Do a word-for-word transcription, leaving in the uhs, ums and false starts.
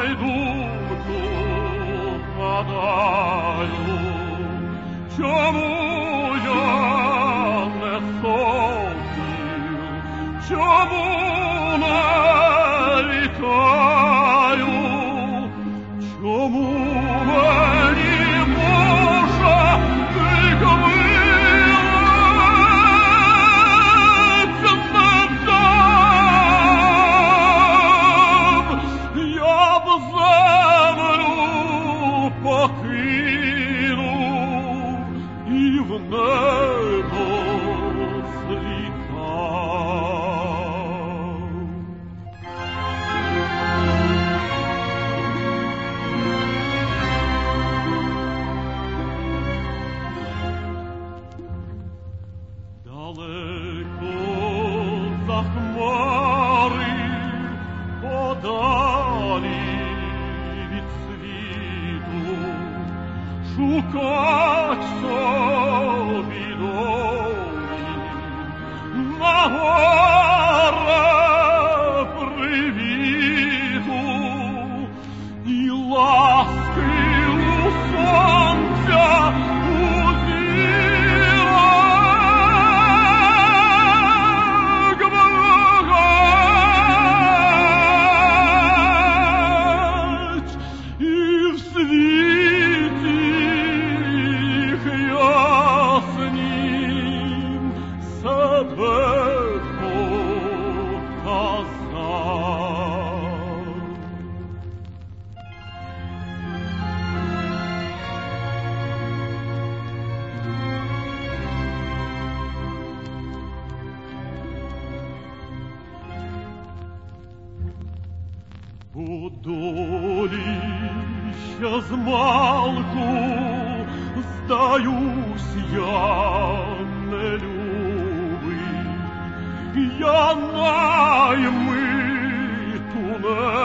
ой, думку гадаю, чому я не хотів, чому нарікаю, чому мені Боже тільки милості не вдав, я б землю покинув і в небо злітав. Далеко за хмари, подалі від світу, шукать собі долі, на горе привіту і ласки у сонця узірок благать, і в світі їх яснім себе показав. У долі ще змалку, здаюсь, я не любий, я наймиту не